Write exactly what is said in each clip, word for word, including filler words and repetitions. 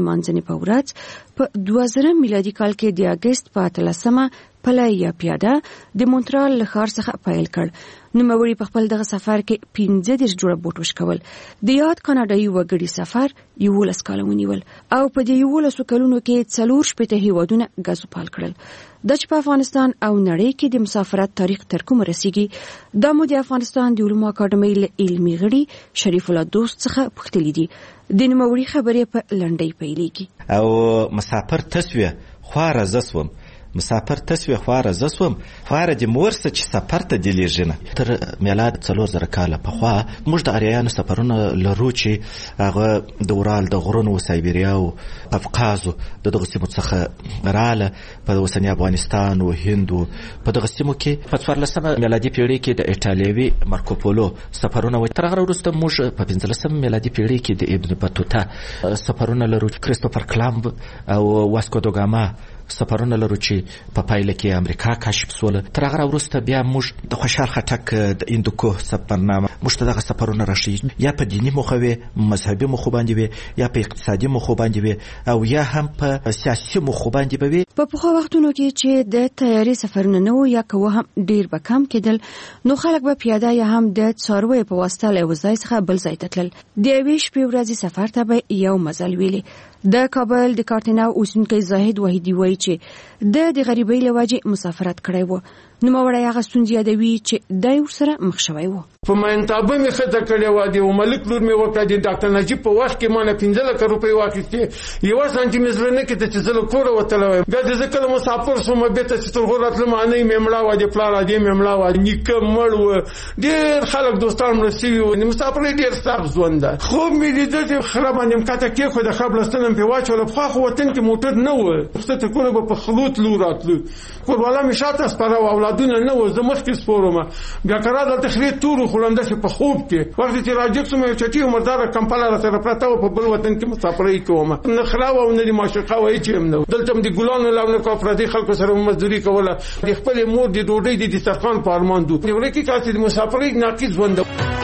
لمانځنې په ورځ په دوه زره میلادي کال کې د اګست په اتلسمه پلی یا پیاده د مونټرال له ښار څخه پیل کړ. نوموړي په خپل دغه سفر کې پنځه دېرش جوړه بوټ وشکول. د یاد کاناډایي وګړي سفر یولس کاله ونیول او په دې یولسو کلونو کې څلور شپېته هیوادونه ګزوپال کړل. دا چې په افغانستان او نړۍ کې د مسافرت تاریخ تر کومه رسیږي، دا مو د افغانستان د علومو اکاډمۍ له علمي غړي شریف الله دوست څخه پوښتلي دي. د نوموړي خبرې په لنډۍ پیلېږي. او مسافر تسویه خواره زسوم مسافر تسویه خواره زسوم خواره د مورسه چې سفر ته دی لیږنه. تر میلاد څلور زره کاله پخوا موږ د اریانو سفرونه لرو چې هغه د اورال د غرونو سایبریا او قفقاز د دغه سیمو څخه رااله په اوسنی افغانستان او هند په دغه سیمو کې په څوارلسمه میلادي پیړۍ کې د ایټالوي مارکوپولو سفرونه و. تر هغه وروسته موږ په پنځلسمه میلادي پیړۍ کې د ابن بطوطه سفرونه لرو، کریستوفر کلمب او واسکو دا ګاما سفرونه لرو چې په پایله کې امریکا کشف شول. تر هغه وروسته بیا موږ د خوشحال خټک د هندوکوه سفرنامه موږ ته دغه سفرونه راشي، یا په دیني موخه وي، مذهبي موخه باندې وي، یا په اقتصادي موخه باندې وي، او یا هم په سیاسي موخه باندې وي. په پخوا وختونو کې چې د تیاري سفرونه نه و یا کوه هم ډیر به کم کېدل، نو خلک به پیاده یا هم د څارویو په واسطه له یو ځای څخه بل ځای ته تلل. د یوې شپې ورځې سفر ته به یو مزل ویلي. د کابل د کارتناو اوسیدونکی زاهد وحیدي وایي چې د د غریبۍ له وجې مسافرت کړی و. نوموړی هغه ستونزې یادوي چې دی ورسره مخ شوی و. په منتابه مې ښځه کړې وه، د ملک لور مې وکړه. د ډاکټر نجیب په وخت کې ما نه پنځه لکه روپۍ واخیستې. یوه سانتي مې زړه نه کېده چې زه له کوره وتلی ویم. بیا د زه کله مسافر شوم بېرته چې تر غور راتلم، انۍ مې مړه وه، د پلار ادې مې مړه وه، نیکه مړ و، ډېر خلک دوستان مړه شوي وو. د مسافرۍ ډېر سخت ژوند ده. خوب مې لیده چې خره باندې م کته کېښوده، ښه بلستنه مې پرې واچوله. پخوا خو وطن کې موټر نه و، ښکته کونه به په خلو تلو راتلو. کوروالا مې شاته سپاره و، اولادونه نه و، زه مخکې سپور وم. بیا که راته د خرې تور وخورم داسې په خوب کې. وخت چې راجګ شوم یو چټي عمرداره کمپله راسره پرته وه، په بل وطن کې مسافرۍ کوم. نه خره وه او نه د معشوقه وه، هېڅ هم نه و. دلته م د ګلانو لو نه کوه، پردي خلکو سره مزدوري کوله. د خپلې مور د ډوډۍ د دسترخوان په ارمان دو. د ورکې کاسې د مسافرۍ ناقص ژوند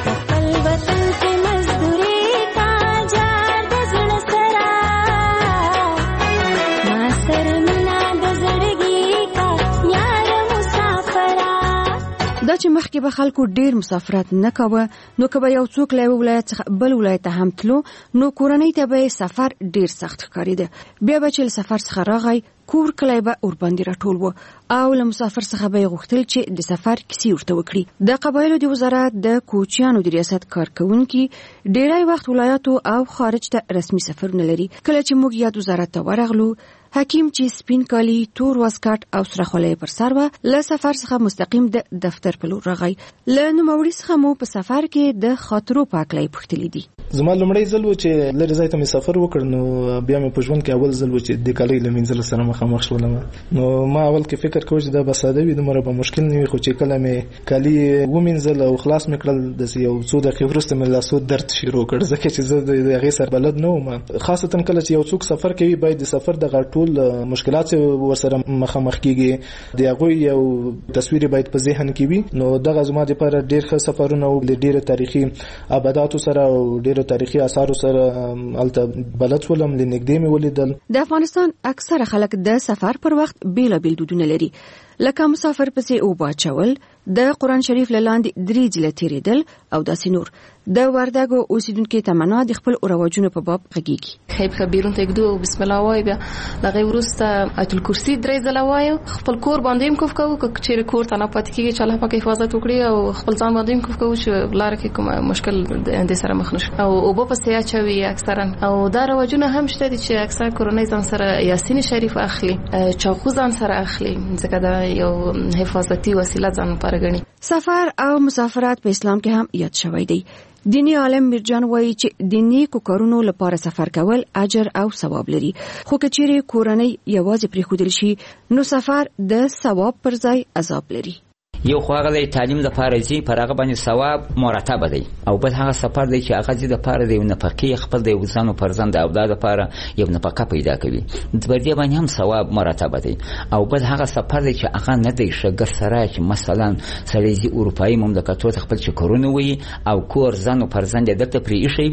دا چې مخکې به خلکو ډیر مسافرت نه کاوه، نو که به یو څوک له یو ولایت څخه بل ولایت ته هم تلو، نو کورنۍ ته به سفر ډیر سخت ښکارېده. بیا به چې له سفر څخه راغی، کور کلی به ورباندې راټول و او له مسافر څخه به یې غوښتل چې د سفر کیسې ورته وکړي. د قبایلو د وزارت د کوچیانو د ریاست کارکوونکي ډیری وخت ولایاتو او خارج ته رسمي سفرونه لري. کله چې موږ یاد وزارت ته ورغلو، حکیم چې سپین کالی، تور واسکټ او سره خولۍ پر سر وه، له سفر څخه مستقیم د دفتر په لور راغی. له نوموړي څخه مو په سفر کې د خاطرو په هکله یې پوښتلي دي. زما لومړی ځل و چې لرې ځای ته مې سفر وکړ، نو بیا مې په ژوند کې اول ځل و چې د کالۍ له مینځلو سره مخامخ شولم. نو ما اول کې فکر کوم چې دا به ساده وي، دومره به مشکل نه وي. خو چې کله مې کالي ومینځل او خلاص مې کړل، داسې یو څو دقیقې وروسته مې لاسو درد شروع کړ، ځکه چې زه د هغې سره بلد نه وم. خاصتا کله چې یو څوک سفر کوي، باید د سفر دغه ټول مشکلات چې ورسره مخامخ کېږي د هغوی یو تصویر باید په ذهن کې وي. نو دغه زما دپاره ډېر ښه سفرونه و، د ډېرو تاریخي ابداتو سره او ډېرو تاریخي اثارو سره هلته بلد شولم، له نږدې مې ولیدل. د افغانستان اکثره خلک د سفر پر وخت بیلابیل دودونه لري، لکه مسافر پسې اوبه اچول، د قرآن شریف له لاندې درې ځله تېرېدل او داسې نور. د وردګو اوسیدونکي تمنا د خپل رواجونو په باب غږیږي. خیب خبیرون ته ګدو بسم الله وای، بیا دغه وروسته آیت الکرسی درې ځله وایو. خپل کور باندې هم کوف کوو، که چیرې کور ته نه پاتې کېږي چې الله پاک حفاظت وکړي، او خپل ځان باندې هم کوف کوو چې لاره کې کوم مشکل د سره مخ نشي، او اوبه پسې اچوي اکثرا. او دا رواجونه هم شته دي چې اکثر کورنۍ ځان سره یاسین شریف اخلي، چاقو ځان سره اخلي، ځکه دا یو حفاظتي وسیله ځان لپاره ګڼي. سفر او مسافرت په اسلام کې هم یاد شوی دی. دینی عالم میرجان وایي چې د نیکو کارونو لپاره سفر کول اجر او ثواب لري، خو که چیرې کورنۍ یوازې پرېښودل شي، نو سفر د ثواب پر ځای عذاب لري. یو خو هغه د تعلیم لپاره ځي، پر هغه باندې ثواب مرتب دی، او بل هغه سفر دی چې هغه ځي لپاره د یو نفقې خپل د یو ځان او فرزند د اولاد لپاره یو نفقه پیدا کوي، پر دې باندې هم ثواب مرتب دی. او بل هغه سفر دی چې هغه نه دی شګر سره، چې مثلا سړی ځي اروپایي مملکتونو ته خپل چې کورونه وي او کور ځان او فرزند یې دلته پرې ایښی وي،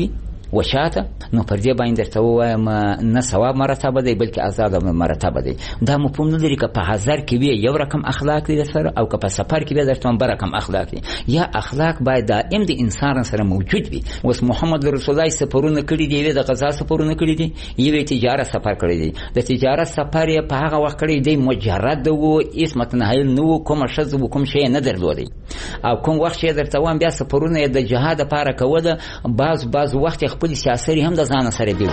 وشاته نو پر دې باندې درته وایم نه ثواب مرتبه دی بلکې آزاد مرتبه دی. دا مفهوم نه لري که په هزار کې وي یو رقم اخلاق دی سره او که په سفر کې وي درته بل رقم اخلاق دی. یا اخلاق باید دائم د انسان سره موجود وي. اوس محمد رسول الله سفرونه کړي دي، د غزا سفرونه کړي دي، یو تجارت سفر کړی دی. د تجارت سفر یې په هغه وخت کړی دی مجرد وو، هیڅ متنهل نو کوم شذ و کوم شی نه درلودي. او کوم وخت چې درته وایم بیا سفرونه د جهاد لپاره کوله، بعض بعض وخت خپل سیاسي هم د ځان سره دی.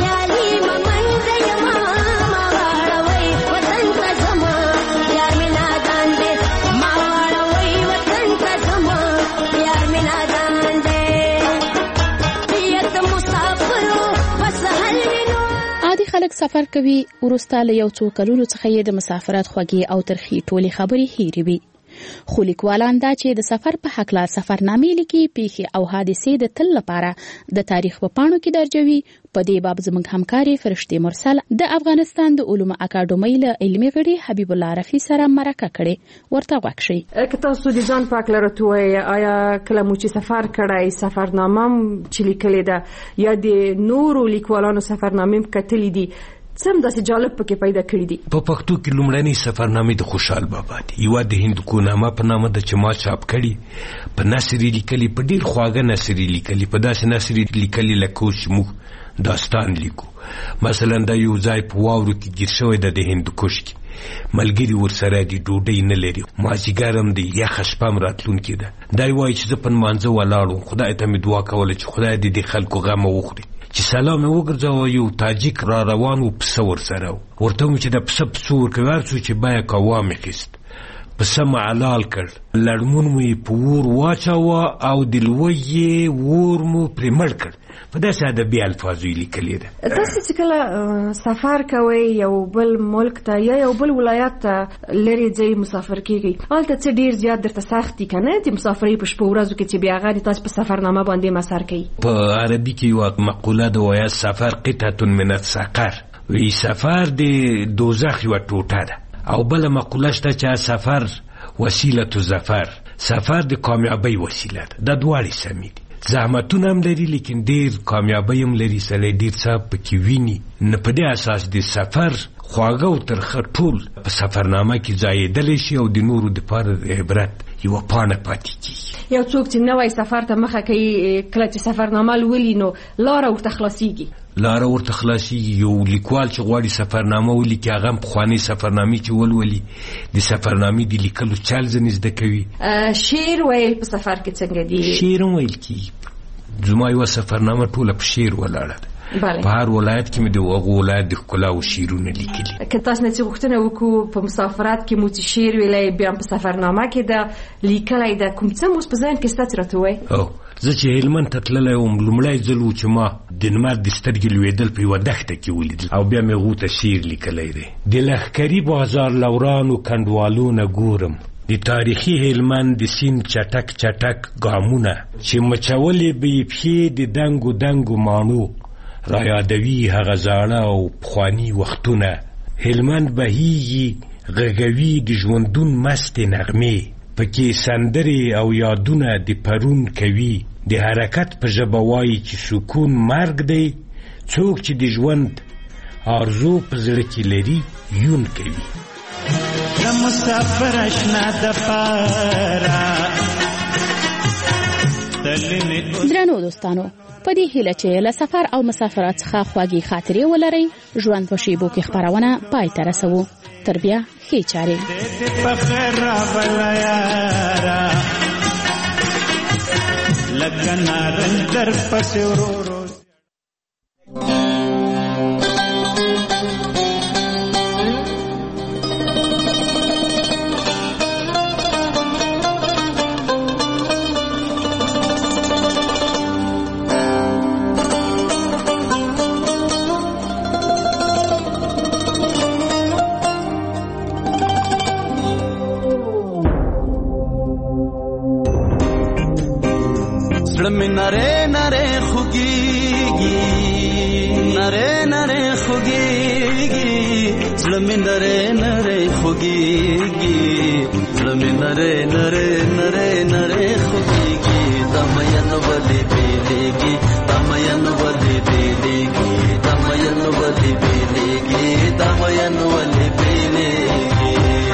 خلک سفر کوي ورسته له یو څو کلونو څخه یې د مسافرت خوږې او ترخې ټولې خبرې هېرې وي. خو لیکوالان دا چې د سفر په هکله سفرنامې لیکي، پیښې او حادثې د تل لپاره د تاریخ په پاڼو کې درجوي. په دې باب زموږ همکارې فرشتې مرسل د افغانستان د علومو اکاډمۍ له علمي غړي حبیب الله رفیع سره مرکه کړې. ورته غوږ شئ. که تاسو د ځان په هکله راته ووایئ، آیا کله مو چې سفر کړی سفرنامه چې لیکلې ده یا د نورو لیکوالانو سفرنامې هم کتلي دي، څه داسې جالب پکې پیدا کړي دي؟ په پښتو کې لومړنۍ سفرنامې د خوشحال بابا دي. یوه د هندوکونامه په نامه ده چې ما چاپ کړي، په نثر یې لیکلي، په ډېر خواږه نثر یې لیکلي، په داسې نثر یې لیکلي لکه اوس موږ داستان لیکو. مثلا دا یو ځای په واورو کې ګیر شوی ده د هندوکش کې، ملګري ورسره دي، ډوډۍ نه لري، مازدیګر هم دی، یخه شپه هم راتلونکې ده. دا یې وایي چې زه په نمانځه ولاړ وم، خدای ته مې دعا کوله چې خدای دې د خلکو غم وخوري. چې سلام یې وګرځاوه، یو تاجیک را روان و، پسه ورسره و. ورته وم چې د پسه پسه ورکوي، هر څو چې بیه کوا مې خیست، پسه مې حلال کړ، لړمون مو یې په اور واچاوه او د لوی یې اور مو پرې مړ کړ. په داسې ادبي الفاظو یې لیکلې ده. تاسو چې کله سفر کوئ یو بل ملک ته یا یو بل ولایت ته لرې ځئ مسافر کېږئ، هلته څه ډېر زیات درته سخت دي که نه د مسافرۍ په شپو ورځو کې چې بیا هغه د تاسو په سفرنامه باندې مسر کوي؟ په عربي کې یوه مقوله ده وایي سفر قطعة من السقر، وی سفر د دوزخ یوه ټوټه ده. او بله مقوله شته چې سفر وسیله الظفر، سفر د کامیابۍ وسیله ده. دا دواړې سمې دي. زحمتونه هم لري لیکن ډیر کامیابی هم لري، سړی ډیر څه پکې ویني. نه په دې اساس د سفر خواږه او ترخه ټول په سفرنامه کې ځایېدلی شي او د نورو دپاره د عبرت یوه پاڼه پاتې کېږي. یو څوک چې نوی سفر ته مخه کوي، کله چې سفرنامه لولي نو لاره ورته خلاصېږي. لاره ورته خلاصېږي. یو لیکوال چې غواړي سفرنامه ولیکي، هغه هم پخوانۍ سفرنامې چې ولولي، د سفرنامې د لیکلو چل ځینې زده کوي. شعر ویل په سفر کې څنګه دي؟ شعر هم ویل کېږي. زما یوه سفرنامه ټوله په شعر ولاړه ده. په هر ولایت کې مې د هغو ولایت د ښکلاو شعرونه لیکلي. که تاسو نه څه غوښتنه وکړو په مسافرت کې مو چې شعر ویلی، بیا په سفرنامه کې ده لیکلی ده، کوم څه مو په ذهن کې شته چې راته ووایئ؟ او زه چې هلمند ته تللی وم، لومړی ځل و چې ما د لمر د سترګې لوېدل په یوه دښته کې ولیدل، او بیا مې هغو ته شعر لیکلی دی. د لښکري بازار لورانو کنډوالو نه ګورم، د تاریخي هلمند د سیند چټک چټک ګامونه، چې مچولې به یې پښې د دنګو دنګو ماڼو، را یادوي هغه زاړه او پخواني وختونه. هلمند بهیږي غږوي د ژوندون مستې نغمې، پکې سندرې او یادونه د پرون کوي. د حرکت په ژبه وایي چې سکون مرګ دی، څوک چې د ژوند آرزو په زړه کې لري یون کوي. د مسافر اشنا د پاره درنو دوستانو، په دې هیله چې له سفر او مسافرت څخه خواږې خاطرې ولرئ، ژوند په شیبو کې خپرونه پای ته رسوو. تر بیا ښې چارې. نره نره خوگیگی نره نره خوگیگی زلمی نره نره خوگیگی زلمی نره نره نره نره خوگیگی دمین ولی بیلیگی دمین ولی بیلیږي د مین ولې بیلیږي د مین ولې بیلیږي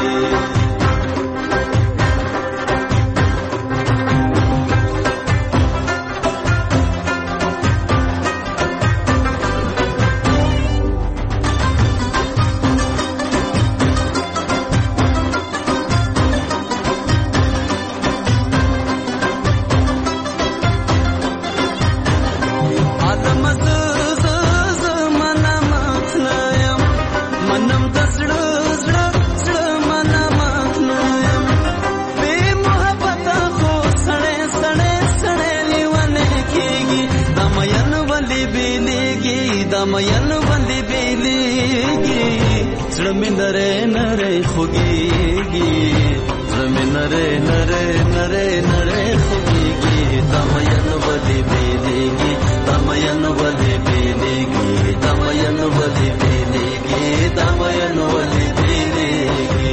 مین باندې بیلیږي زړه مې نری نری خوږیږي زړه مې نری نری نری نری خوږیږي دا مین باندې بیلیږي دا مین باندې بیلیږي دا مین باندې بیلیږي دا مین باندې بیلیږي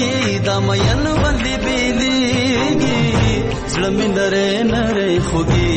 مین باندې بیلیږي زړه مې نری نری خوږیږي